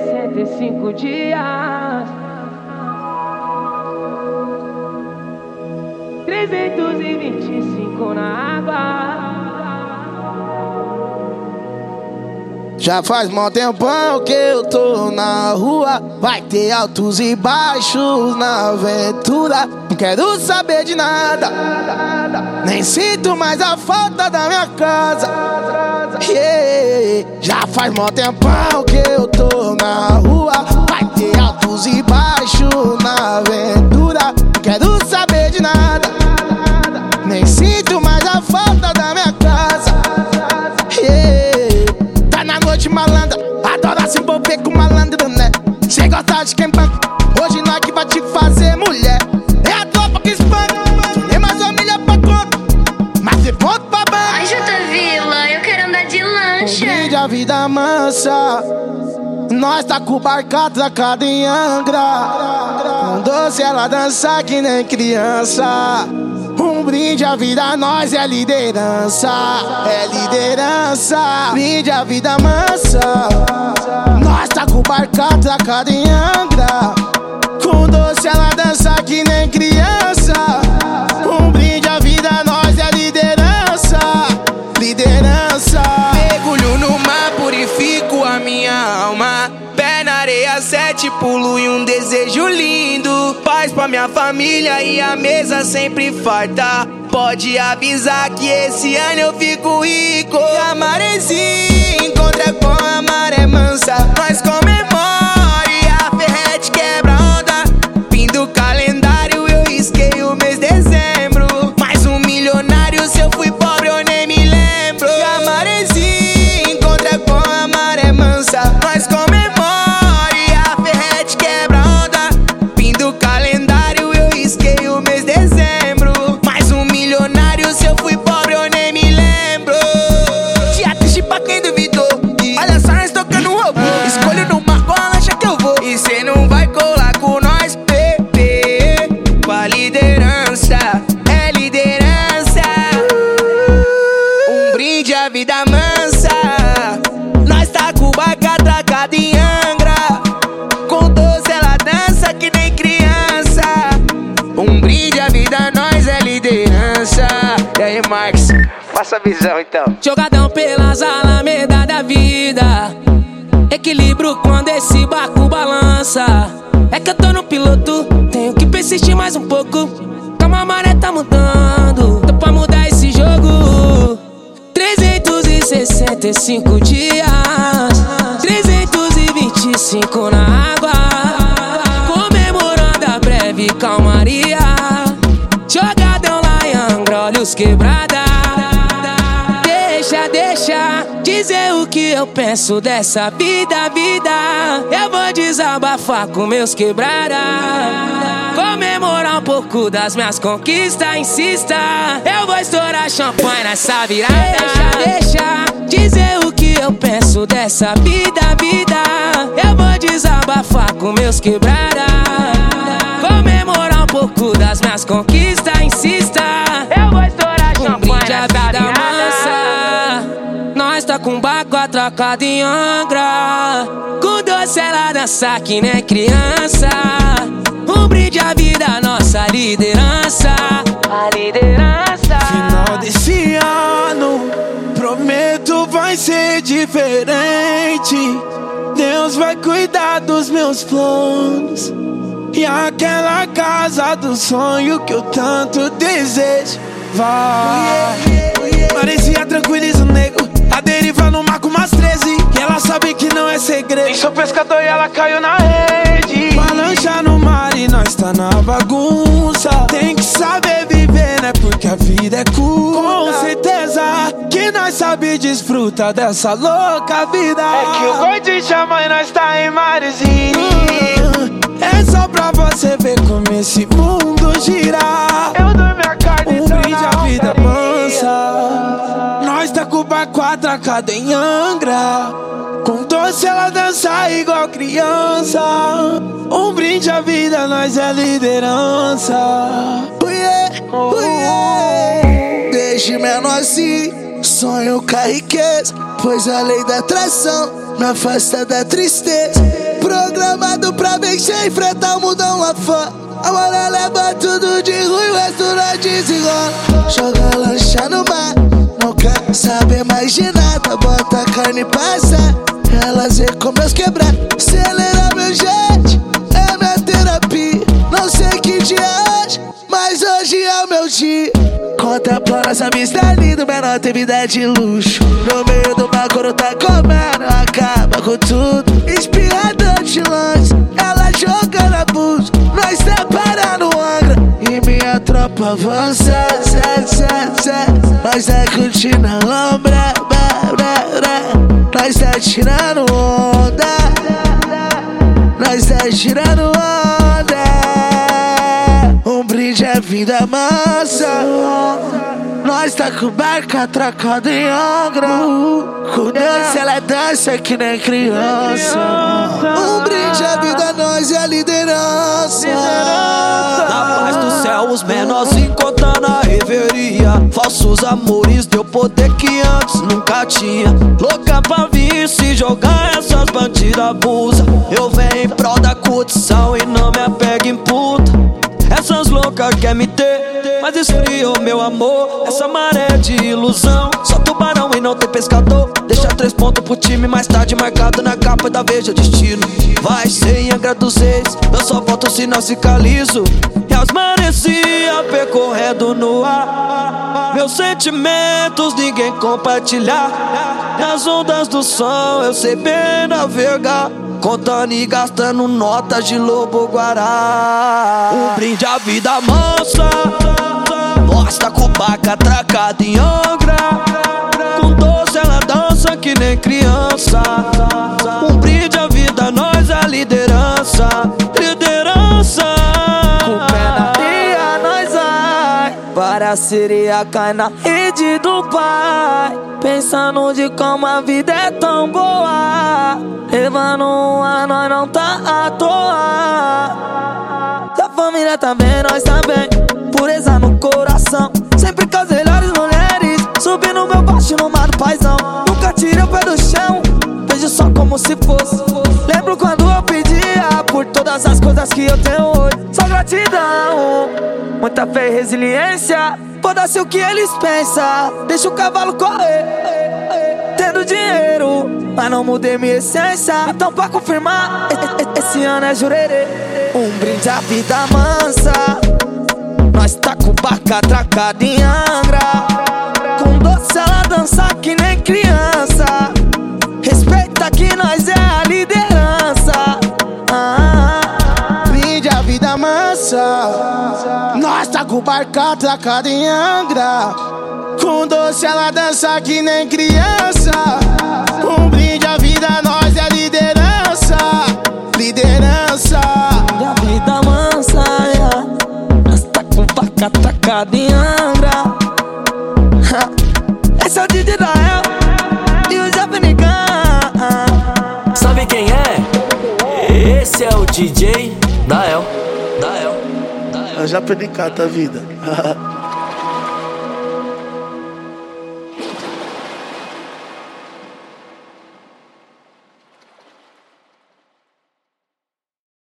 365 dias, 325 na água. Já faz mó tempão que eu tô na rua. Vai ter altos e baixos na aventura. Não quero saber de nada, nem sinto mais a falta da minha casa. Yeah. Já faz mó tempão que eu tô na rua. Vai ter altos e baixos na aventura. Não quero saber de nada, nem sinto mais a falta da minha casa. Yeah. Tá na noite malandra, adora se envolver com malandro, né? Cê gosta de quem banca, hoje nós que vai te fazer mulher. É a tropa que espanca, tem mais família pra conta, mas se ponto pra banca. Ai, Jota Vila, eu quero andar de lancha. Um brinde a vida mansa, nós tá com o barco atracado em Angra. Com doce ela dança que nem criança. Um brinde à vida, nós é liderança. É liderança. Brinde à vida mansa, nós tá com o barco atracado em Angra. Com doce ela dança que nem criança. Um brinde à vida, nós é liderança. Liderança. Mergulho no mar, purifico a minha alma. Pé na areia, 7 pulo e um desejo lindo. Paz pra minha família e a mesa sempre farta. Pode avisar que esse ano eu fico rico. E a maresia encontra com a maré mansa. Nós comemora e a ferrete quebra onda. Fim do calendário eu risquei o mês de dezembro. Mais um milionário, se eu fui pobre eu nem me lembro. E a maresia encontra com a maré mansa. Nós comemora e a ferrete quebra onda. Fim do calendário eu risquei o mês de dezembro. Mais um milionário, se eu fui pobre eu nem me lembro. Dia triste pra quem duvidou. Olha só nós tocando um robô. Escolho no mar qual a lancha que eu vou. E cê não vai colar com nós, bebê. Com a liderança, é liderança. Um brinde à vida mansa, nós tá com o barco atracado em Angra. Com doce ela dança que nem criança. Um brinde à vida, nós é liderança. E aí, Marcos, passa a visão então. Jogadão pelas alamedas da vida, equilíbrio quando esse barco balança. É que eu tô no piloto, tenho que persistir mais um pouco. Calma, a maré tá mudando, tô pra mudar esse jogo. 365 dias, 325 na água. Comemorando a breve calmaria. Jogadão lá em Angra, olhos quebrada. Deixa dizer o que eu penso dessa vida. Eu vou desabafar com meus quebrada. Comemorar um pouco das minhas conquistas, insista. Eu vou estourar champanhe nessa virada. Deixa dizer o que eu penso dessa vida. Eu vou desabafar com meus quebrada. Comemorar um pouco das minhas conquistas, insista. Eu vou estourar champanhe nessa virada. Nós tá com um barco atracado em Angra. Com doce ela dança que nem criança. Um brinde à vida, nossa liderança. A liderança. Final desse ano, prometo vai ser diferente. Deus vai cuidar dos meus planos. E aquela casa do sonho que eu tanto desejo vai. Parecia tranquiliza o nego, a deriva no mar com umas 13. E ela sabe que não é segredo. Eu sou pescador e ela caiu na rede. Uma lancha no mar e nós tá na bagunça. Tem que saber viver, né? Porque a vida é curta. Com certeza que nós sabe desfrutar dessa louca vida. É que o gordinho chama e nós tá em Marezinho. É só pra você ver como esse mundo gira. Eu dou minha carne, um brinde à vida mansa. Nós tá com o barco atracado em Angra. Com doce ela dança igual criança. Um brinde à vida, nós é liderança. Desde menor assim, sonho com a riqueza, pois a lei da atração me afasta da tristeza. Programado pra vencer, enfrentar o mundão lá fora. A mulher leva tudo de ruim, o resto não desenrola. Joga lancha no mar, não quer saber mais de nada. Bota a carne e passa, elas vê como meus quebrados. Acelera meu jet, é minha terapia. Não sei que dia é hoje, mas hoje é o meu dia. Contemplando essa vista linda, menor tem vida de luxo. No meio do mar, quando tá comendo, acaba com tudo. Inspirador de lanche, ela joga na bucha. Nós tá parando Angra e minha tropa avança. Nós tá curtindo a lombra. Nós tá tirando onda. Nós tá tirando onda. Um brinde é vida mansa. Nós tá com barca atracada em Angra. Com dança ela dança que nem criança. Um brinde é vida, nós é a liderança. Na paz do céu os menorzinhos contando a reveria. Falsos amores deu poder que antes nunca tinha. Louca pra vir se jogar, essas bandidas abusa. Eu venho em prol da curtição e não me apego em puta. Essas loucas quer me ter, mas esfriou meu amor. Essa maré de ilusão, só tubarão e não tem pescador. Deixa 3 pontos pro time, mais tarde marcado na capa da Veja Destino. Vai ser em Angra dos Reis, eu só volto se não ficar liso. E as maresia percorrendo no ar. Meus sentimentos ninguém compartilhar. Nas ondas do som eu sei bem navegar. Contando e gastando notas de lobo guará. Um brinde à vida mansa. Nós tá com barca atracada em Angra. Com doce ela dança que nem criança. Um brinde à vida, nós a liderança. Liderança. Com pé na areia nós vai. Para a sereia cai na rede do pai. Pensando de como a vida é tão boa. Levando a nós não tá à toa. Se a família tá bem, nós tá bem. Pureza no coração, sempre com as melhores mulheres. Subi no meu baixo no mar do paizão. Nunca tirei o pé do chão, vejo só como se fosse. Lembro quando eu pedia por todas as coisas que eu tenho hoje. Só gratidão, muita fé e resiliência. Foda-se o que eles pensam, deixa o cavalo correr. Tendo dinheiro, mas não mudei minha essência. Então pra confirmar, esse ano é jurerê. Um brinde à vida mansa. Nós tá com barca atracada em Angra. Com doce ela dança que nem criança. Respeita que nós é a liderança. Brinde à vida mansa. Nós tá com barca atracada em Angra. Com doce ela dança que nem criança. Um brinde à vida, nós é liderança. Liderança. Da vida mansa, yeah. Nós tá com barca atracada em Angra. Esse é o DJ Dael e o Japanican. Sabe quem é? Esse é o DJ Dael. É o Japanican da vida.